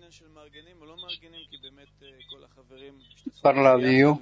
Parlavi io,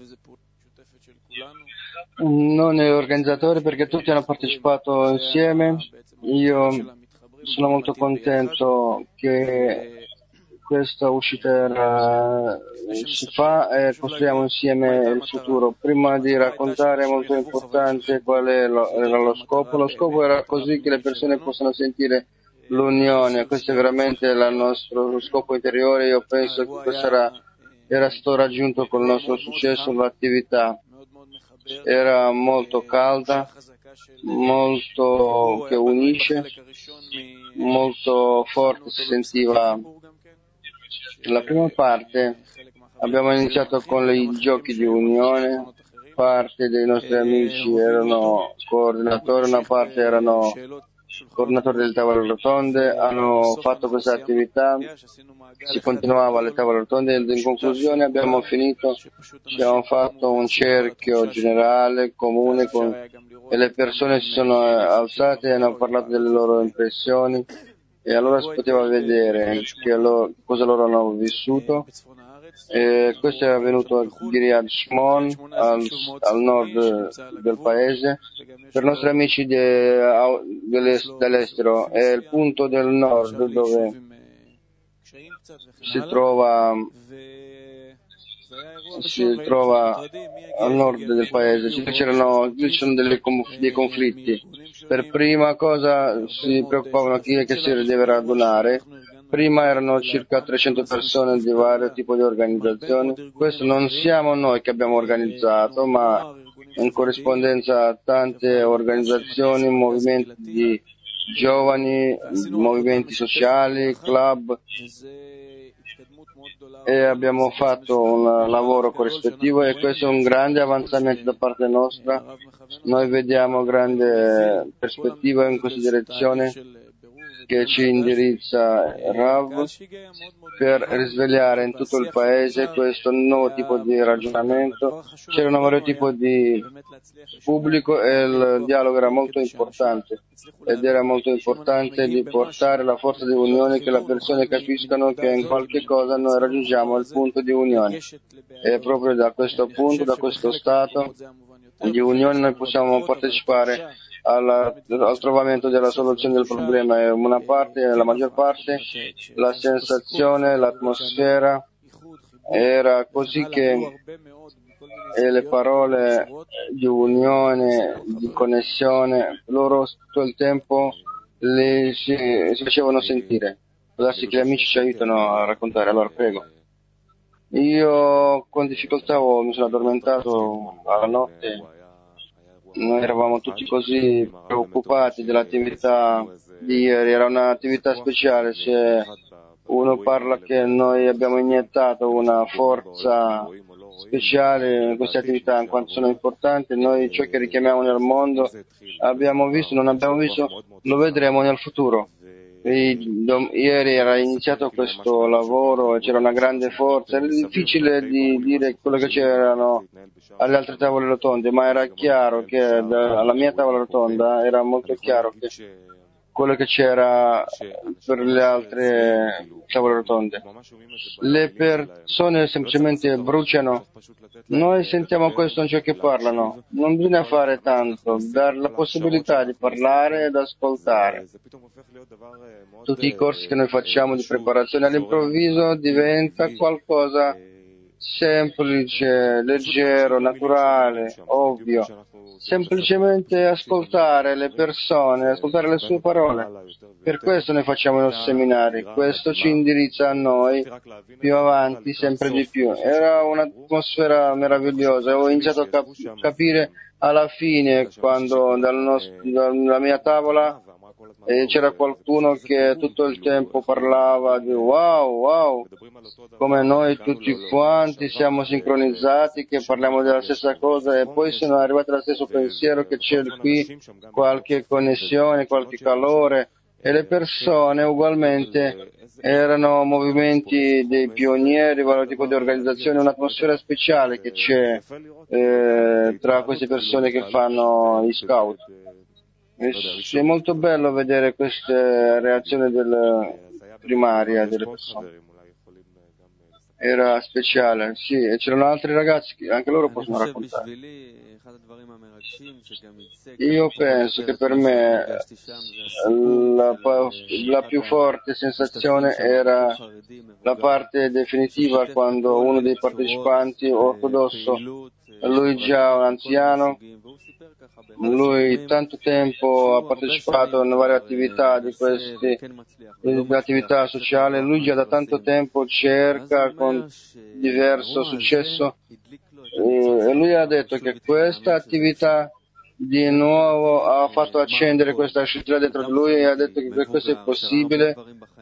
non è organizzatore perché tutti hanno partecipato insieme. Io sono molto contento che questa uscita si fa e costruiamo insieme il futuro. Prima di raccontare è molto importante qual era lo scopo. Lo scopo era così che le persone possano sentire l'unione. Questo è veramente il nostro scopo interiore. Io penso che questo era stato raggiunto con il nostro successo. L'attività era molto calda, molto che unisce, molto forte, si sentiva. La prima parte abbiamo iniziato con i giochi di unione, parte dei nostri amici erano coordinatori, una parte erano coordinatori delle tavole rotonde, hanno fatto questa attività, si continuava alle tavole rotonde e in conclusione abbiamo finito, abbiamo fatto un cerchio generale, comune, e le persone si sono alzate e hanno parlato delle loro impressioni e allora si poteva vedere cosa loro hanno vissuto. E questo è avvenuto a Kiryat Shmon, al nord del paese. Per i nostri amici dall'estero è il punto del nord dove si trova al nord del paese. Ci sono dei conflitti. Per prima cosa si preoccupavano chi è che si deve radunare. Prima erano circa 300 persone di vario tipo di organizzazioni. Questo non siamo noi che abbiamo organizzato, ma in corrispondenza a tante organizzazioni, movimenti di giovani, movimenti sociali, club, e abbiamo fatto un lavoro corrispettivo e questo è un grande avanzamento da parte nostra. Noi vediamo grande prospettiva in questa direzione che ci indirizza Rav per risvegliare in tutto il paese questo nuovo tipo di ragionamento. C'era un nuovo tipo di pubblico e il dialogo era molto importante ed era molto importante di portare la forza di unione, che le persone capiscano che in qualche cosa noi raggiungiamo il punto di unione e proprio da questo punto, da questo stato di unione noi possiamo partecipare al trovamento della soluzione del problema. È una parte, la maggior parte, la sensazione, l'atmosfera era così che le parole di unione, di connessione, loro tutto il tempo si facevano sentire. Può darsi che gli amici ci aiutano a raccontare, allora prego. Io con difficoltà mi sono addormentato alla notte. Noi eravamo tutti così preoccupati dell'attività di ieri, era un'attività speciale, se uno parla che noi abbiamo iniettato una forza speciale in queste attività in quanto sono importanti, noi ciò che richiamiamo nel mondo abbiamo visto, non abbiamo visto, lo vedremo nel futuro. Ieri era iniziato questo lavoro e c'era una grande forza, era difficile di dire quello che c'erano alle altre tavole rotonde, ma era chiaro che alla mia tavola rotonda era molto chiaro che quello che c'era per le altre tavole rotonde. Le persone semplicemente bruciano. Noi sentiamo questo in ciò che parlano. Non bisogna fare tanto, dare la possibilità di parlare ed ascoltare. Tutti i corsi che noi facciamo di preparazione all'improvviso diventa qualcosa semplice, leggero, naturale, ovvio. Semplicemente ascoltare le persone, ascoltare le sue parole. Per questo noi facciamo i nostri seminari, questo ci indirizza a noi più avanti, sempre di più. Era un'atmosfera meravigliosa, ho iniziato a capire alla fine, quando dalla mia tavola c'era qualcuno che tutto il tempo parlava di wow, come noi tutti quanti siamo sincronizzati, che parliamo della stessa cosa e poi sono arrivati allo stesso pensiero che c'è qui qualche connessione, qualche calore e le persone ugualmente erano movimenti dei pionieri, vari tipo di organizzazione, un'atmosfera speciale che c'è tra queste persone che fanno gli scout. È molto bello vedere queste reazioni primaria delle persone. era speciale, sì, e c'erano altri ragazzi che anche loro possono raccontare. Io penso che per me la più forte sensazione era la parte definitiva, quando uno dei partecipanti ortodosso, lui già un anziano, lui tanto tempo ha partecipato in varie attività di queste attività sociali, lui già da tanto tempo cerca con diverso successo, e lui ha detto che questa attività di nuovo ha fatto accendere questa scintilla dentro di lui, e ha detto che questo è possibile.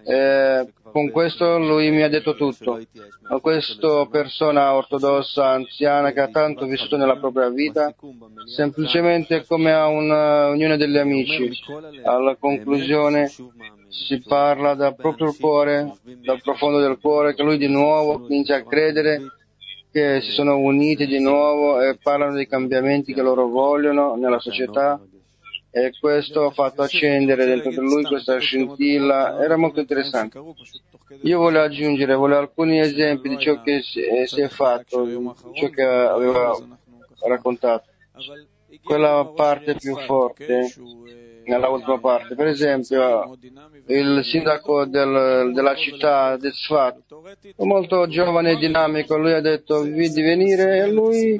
Con questo lui mi ha detto tutto. Questa persona ortodossa anziana che ha tanto vissuto nella propria vita, semplicemente come a un'unione degli amici. Alla conclusione si parla dal proprio cuore, dal profondo del cuore, che lui di nuovo comincia a credere che si sono uniti di nuovo e parlano dei cambiamenti che loro vogliono nella società, e questo ha fatto accendere dentro di lui questa scintilla. Era molto interessante. Io voglio aggiungere alcuni esempi di ciò che si è fatto, di ciò che aveva raccontato. Quella parte più forte, nella ultima parte, per esempio, il sindaco della città di Sfat, molto giovane e dinamico, lui ha detto di venire, e lui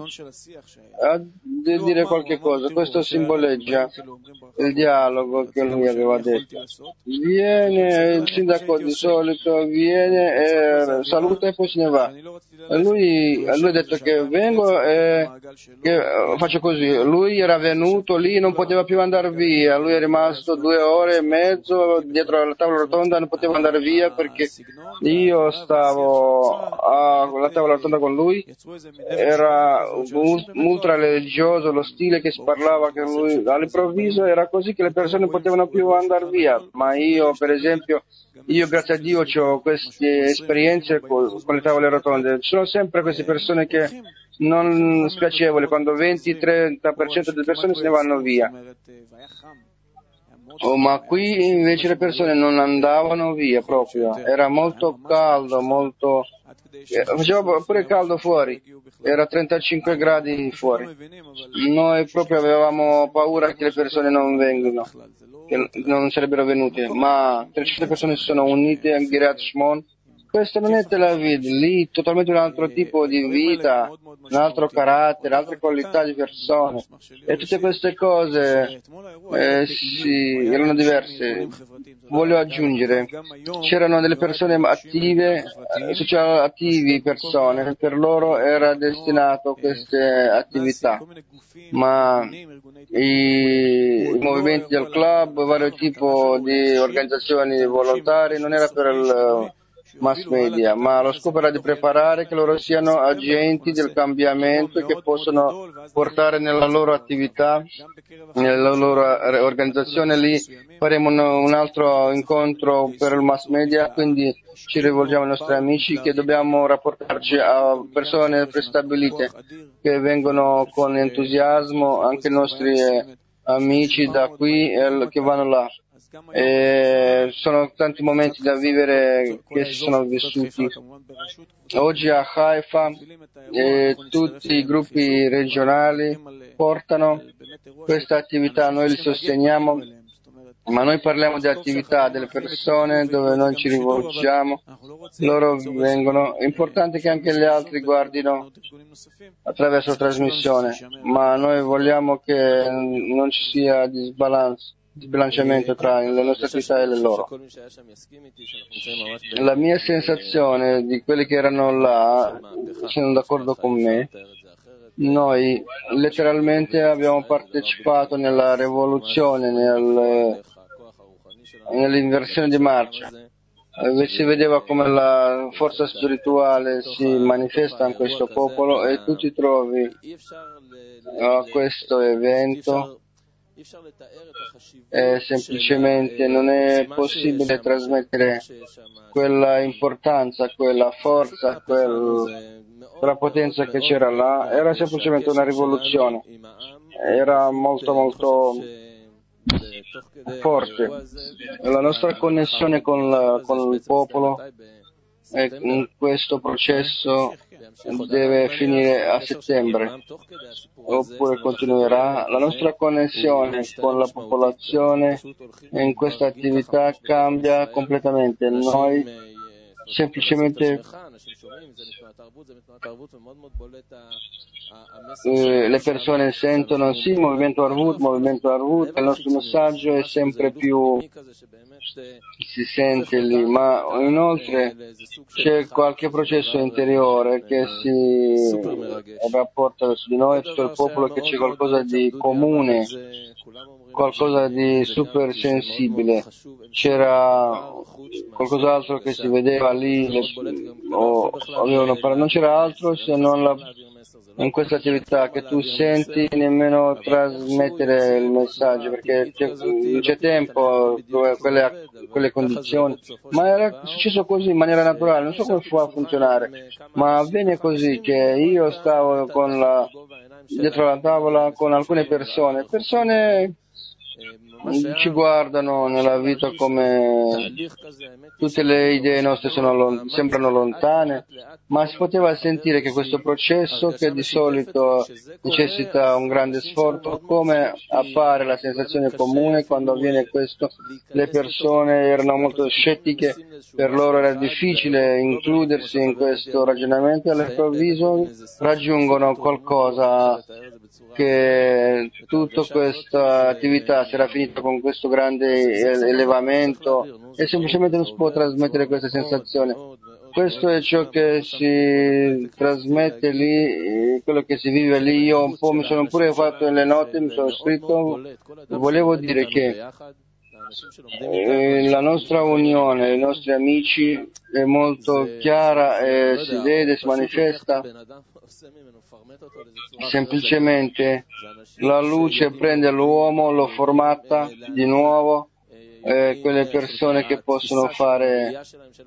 ha di dire qualche cosa. Questo simboleggia il dialogo che lui aveva detto. Viene il sindaco, di solito viene e saluta e poi se ne va. E lui ha detto che vengo e che faccio così. Lui era venuto lì, non poteva più andare via, lui è rimasto 2 ore e mezzo dietro alla tavola rotonda, non poteva andare via perché io stavo alla tavola rotonda con lui. Era ultra religioso lo stile che si parlava, che lui all'improvviso era così che le persone non potevano più andare via. Ma io, per esempio, grazie a Dio ho queste esperienze con le tavole rotonde. Ci sono sempre queste persone che non spiacevoli, quando 20-30% delle persone se ne vanno via. Ma qui invece le persone non andavano via proprio, era molto caldo, faceva pure caldo fuori, era 35 gradi fuori. Noi proprio avevamo paura che le persone non vengano, che non sarebbero venute, ma 300 persone si sono unite a Girat Shmon. Questo non è Tel Aviv, lì totalmente un altro tipo di vita, un altro carattere, altre qualità di persone, e tutte queste cose erano diverse. Voglio aggiungere, c'erano delle persone attive, social attivi persone, per loro era destinato queste attività, ma i movimenti del club, vario tipo di organizzazioni volontarie, non era per il mass media, ma lo scopo era di preparare che loro siano agenti del cambiamento e che possono portare nella loro attività, nella loro organizzazione. Lì faremo un altro incontro per il mass media, quindi ci rivolgiamo ai nostri amici che dobbiamo rapportarci a persone prestabilite che vengono con entusiasmo, anche i nostri amici da qui che vanno là. Sono tanti momenti da vivere che si sono vissuti. Oggi a Haifa tutti i gruppi regionali portano questa attività, noi li sosteniamo, ma noi parliamo di attività delle persone dove noi ci rivolgiamo, loro vengono. È importante che anche gli altri guardino attraverso la trasmissione, ma noi vogliamo che non ci sia sbilanciamento tra le nostre attività e le loro. La mia sensazione di quelli che erano là, sono d'accordo con me, noi letteralmente abbiamo partecipato nella rivoluzione, nell'inversione di marcia. Si vedeva come la forza spirituale si manifesta in questo popolo, e tu ti trovi a questo evento e semplicemente non è possibile trasmettere quella importanza, quella forza, quella potenza che c'era là. Era semplicemente una rivoluzione, era molto molto forte. La nostra connessione con il popolo questo processo deve finire a settembre, oppure continuerà. La nostra connessione con la popolazione in questa attività cambia completamente. Noi semplicemente le persone sentono sì, movimento Arvut, il nostro messaggio è sempre più, si sente lì, ma inoltre c'è qualche processo interiore che si rapporta verso di noi, tutto il popolo, che c'è qualcosa di comune, qualcosa di super sensibile. C'era qualcos'altro che si vedeva lì, non c'era altro se non in questa attività che tu senti nemmeno trasmettere il messaggio, perché non c'è tempo, quelle condizioni, ma era successo così in maniera naturale. Non so come può funzionare, ma avviene così che io stavo dietro la tavola con alcune persone ci guardano nella vita come tutte le idee nostre sembrano lontane, ma si poteva sentire che questo processo, che di solito necessita un grande sforzo, come appare la sensazione comune quando avviene questo. Le persone erano molto scettiche, per loro era difficile includersi in questo ragionamento, e all'improvviso raggiungono qualcosa che tutta questa attività sarà finita con questo grande elevamento, e semplicemente non si può trasmettere questa sensazione. Questo è ciò che si trasmette lì, quello che si vive lì. Io un po' mi sono pure fatto nelle note, mi sono scritto, volevo dire che la nostra unione, i nostri amici è molto chiara e si vede, si manifesta. Semplicemente la luce prende l'uomo, lo formata di nuovo, quelle persone che possono fare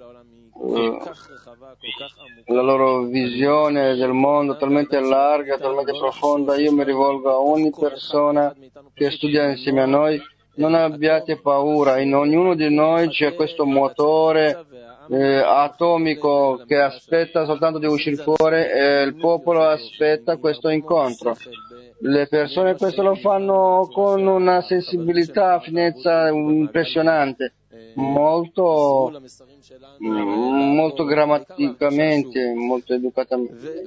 la loro visione del mondo talmente larga, talmente profonda. Io mi rivolgo a ogni persona che studia insieme a noi: non abbiate paura, in ognuno di noi c'è questo motore atomico che aspetta soltanto di uscire fuori, e il popolo aspetta questo incontro. Le persone questo lo fanno con una sensibilità, finezza impressionante, molto grammaticamente, molto educatamente.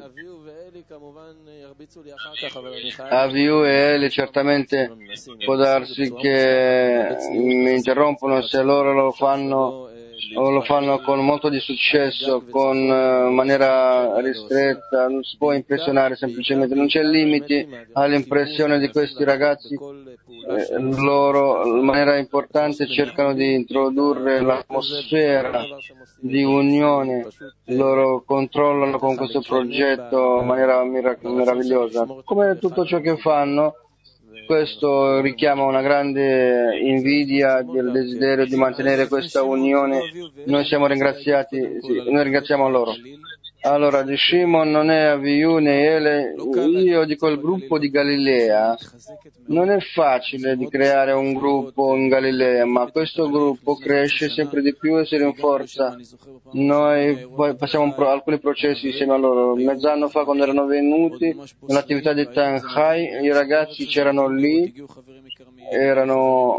Aviu e Eli certamente può darsi che mi interrompono se loro lo fanno con molto di successo, con maniera ristretta. Non si può impressionare, semplicemente non c'è limiti all'impressione di questi ragazzi. Loro in maniera importante cercano di introdurre l'atmosfera di unione, loro controllano con questo progetto in maniera meravigliosa. Come tutto ciò che fanno, questo richiama una grande invidia del desiderio di mantenere questa unione. Noi siamo ringraziati, noi ringraziamo loro. Allora, di Shimon non è Aviu né Ele, io di quel gruppo di Galilea. Non è facile di creare un gruppo in Galilea, ma questo gruppo cresce sempre di più e si rinforza. Noi passiamo alcuni processi insieme a loro. Mezz'anno fa, quando erano venuti nell'attività di Tanchai, i ragazzi c'erano lì, erano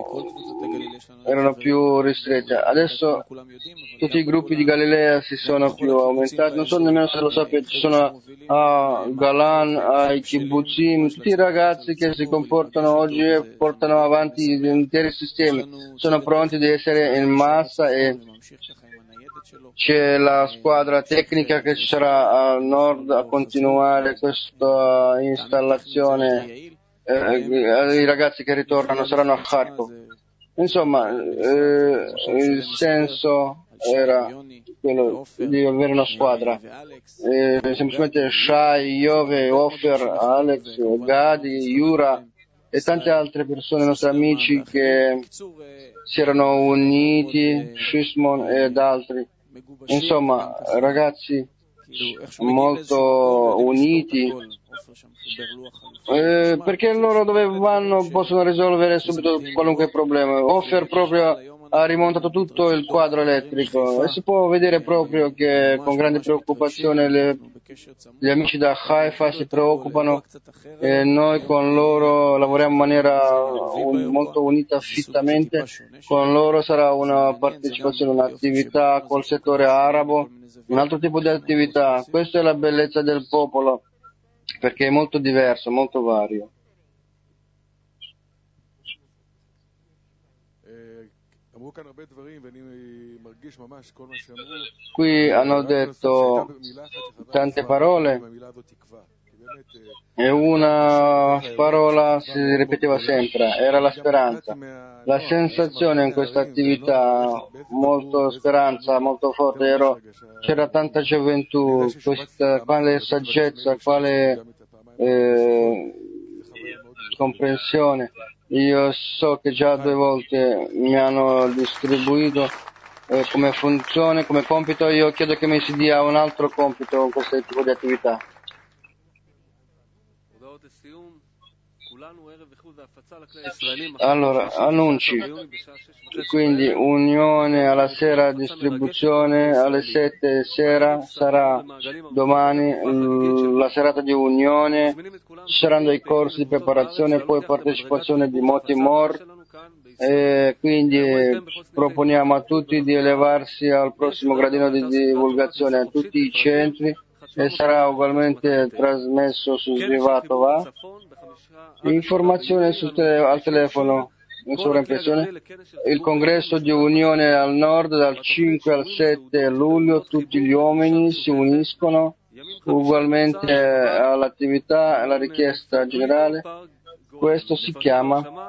più ristretti. Adesso tutti i gruppi di Galilea si sono più aumentati, non so nemmeno se lo sapete, ci sono a Galan, ai Kibbutzim, tutti i ragazzi che si comportano oggi e portano avanti interi sistemi, sono pronti di essere in massa, e c'è la squadra tecnica che ci sarà a nord a continuare questa installazione. I ragazzi che ritornano saranno a Kharkov. Insomma, il senso era quello di avere una squadra. Semplicemente Shai, Iove, Ofer, Alex, Gadi, Yura e tante altre persone, nostri amici, che si erano uniti, Shishmon ed altri. Insomma, ragazzi molto uniti, perché loro dove vanno possono risolvere subito qualunque problema. Offer proprio ha rimontato tutto il quadro elettrico e si può vedere proprio che con grande preoccupazione gli amici da Haifa si preoccupano e noi con loro lavoriamo in maniera molto unita, fittamente. Con loro sarà una partecipazione, un'attività col settore arabo, un altro tipo di attività. Questa è la bellezza del popolo, perché è molto diverso, molto vario. Qui hanno detto tante parole e una parola si ripeteva sempre, era la speranza. La sensazione in questa attività, molto speranza, molto forte, c'era tanta gioventù, quale saggezza, quale comprensione. Io so che già 2 volte mi hanno distribuito come funzione, come compito. Io chiedo che mi si dia un altro compito in questo tipo di attività. Allora, annunci. Quindi unione alla sera, distribuzione alle 7 sera, sarà domani la serata di unione, ci saranno dei corsi di preparazione, poi partecipazione di Motimor, e quindi proponiamo a tutti di elevarsi al prossimo gradino di divulgazione a tutti i centri e sarà ugualmente trasmesso su Svivatova. Informazione al telefono in sovraimpressione. Il congresso di unione al nord dal 5 al 7 luglio, tutti gli uomini si uniscono ugualmente all'attività, alla richiesta generale. Questo si chiama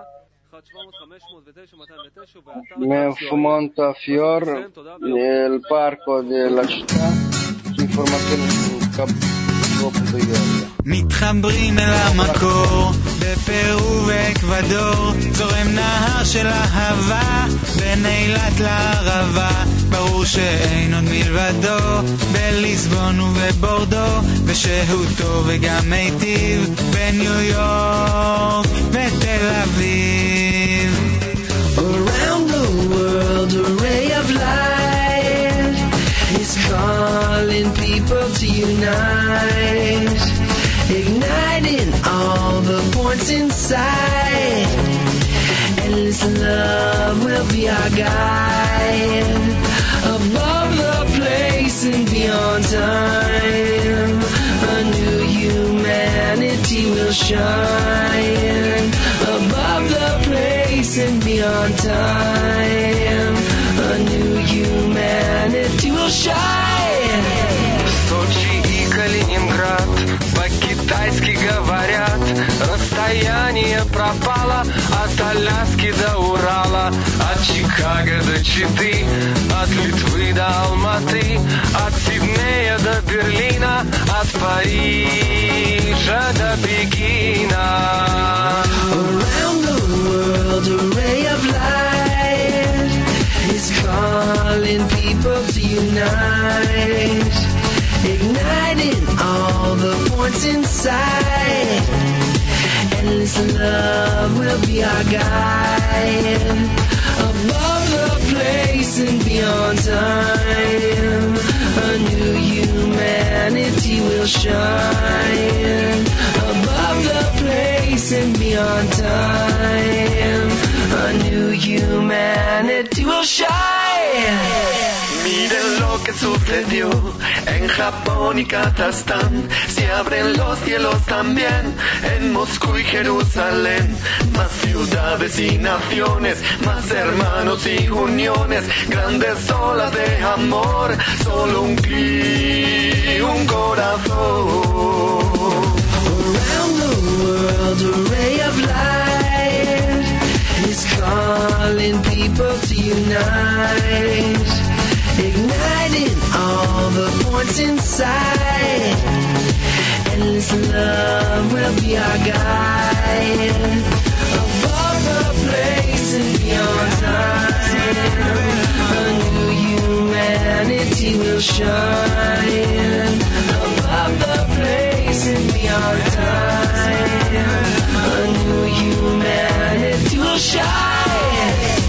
Menfumonta Fior, nel parco della città. Informazioni su www.capitolo.com. מתחברים אל המקור בפרו ואקוודור, זורם נהר של אהבה בין אילת לערבה, ברור שאין עוד מלבדו בליסבון ובבורדו, ושהותו וגם מיטיב בניו יורק ותל אביב. Around the world a ray of light is calling people to unite, igniting all the points inside. Endless love will be our guide, above the place and beyond time. A new humanity will shine, above the place and beyond time. A new humanity will shine. Сочи и Калининград по-китайски говорят, расстояние пропало от Аляски до Урала, от Чикаго до Читы, от Литвы до Алматы, от Сиднея до Берлина, от Парижа до Пекина. Around the world a ray of light is calling people to unite, igniting all the points inside. Endless love will be our guide, above the place and beyond time. A new humanity will shine, above the place and beyond time. A new humanity will shine. Miren lo que sucedió en Japón y Kazajstán, se abren los cielos también en Moscú y Jerusalén. Más ciudades y naciones, más hermanos y uniones, grandes olas de amor, solo un clic, un corazón. Around the world a ray of light is calling people to unite, igniting all the points inside. Endless love will be our guide, above the place and beyond time. A new humanity will shine, above the place and beyond time. A new humanity will shine.